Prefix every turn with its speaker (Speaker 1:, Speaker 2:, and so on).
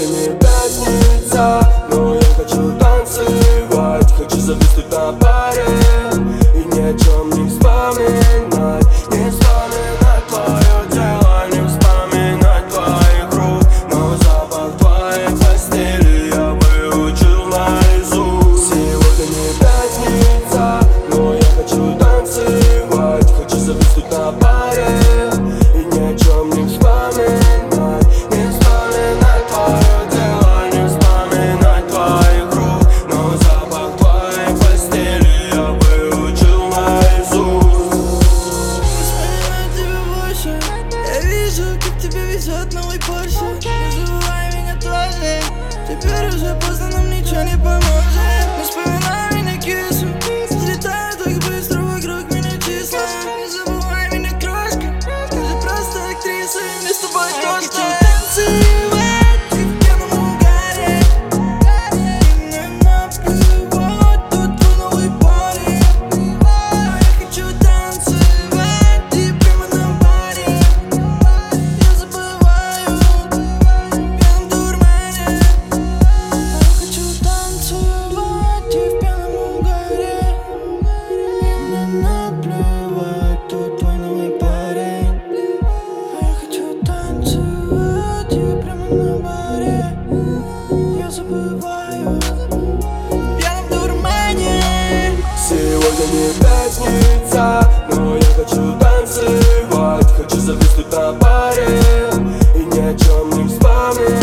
Speaker 1: Сегодня не пятница, но я хочу танцевать. Хочу зависнуть на паре и ни о чем не вспоминать. Не вспоминать твое тело, не вспоминать твоих рук, но запах твоей постели я выучил наизусть. Сегодня не пятница, но я хочу танцевать. Хочу зависнуть на паре и ни о чем не вспоминать.
Speaker 2: Новый Порше, не забывай меня тоже. Теперь уже поздно, нам ничего не поможет. Не вспоминай меня кису, взлетаю так быстро, вокруг меня числа. Не забывай меня, крошка, ты же просто актриса, и мне с тобой тошно. Танцевать в пьяном угаре, и мне наплевать, тут твой новый парень. Я хочу танцевать и прямо на баре. Я забываю в пьяном дурмане. Я хочу танцевать и в пьяном угаре, и мне наплевать, тут твой новый парень. Я хочу танцевать и прямо на баре. Я забываю в пьяном дурмане.
Speaker 1: Сегодня не пятница, но я хочу танцевать. Хочу зависнуть на паре и ни о чем не вспоминать.